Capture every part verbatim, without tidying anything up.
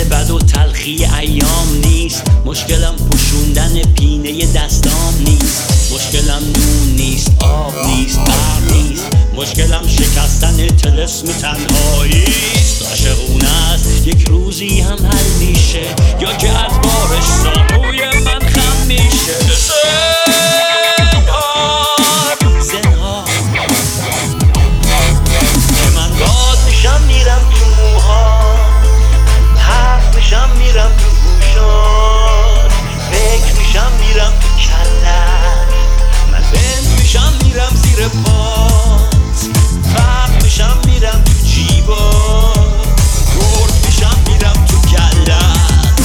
بد و تلخی ایام نیست. مشکلم پوشوندن پینه دستام نیست. مشکلم نون نیست، آب نیست، برق نیست. مشکلم شکستن طلسم تنهاییست. عاشقونه است یک روزی هم حل میشه، یا که از بارش ساموی من خم میشه. زنهار که من باد میشم میرم تو موها، حرف میشم میرم تو گوشات، فکر میشم میرم تو کلت، من بند میشم میرم زیر پات، فرق میشم میرم تو جیبات، گرد میشم میرم تو کلت.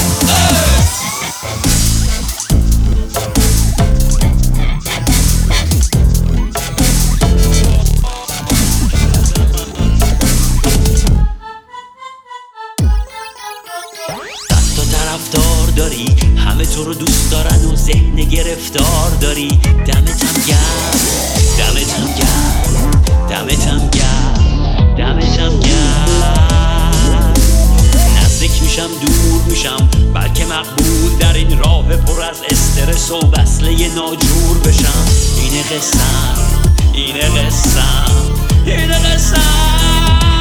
دست و طرفدار داری، همه تو رو دوست دارن و ذهن گرفتار داری. دمتم گرم، دمتم گرم، دمتم گرم، دمتم گرم. نزدیک میشم دور میشم، بلکه مقبول در این راه پر از استرس و وصله ناجور بشم. اینه قسم، اینه قسم، اینه قسم.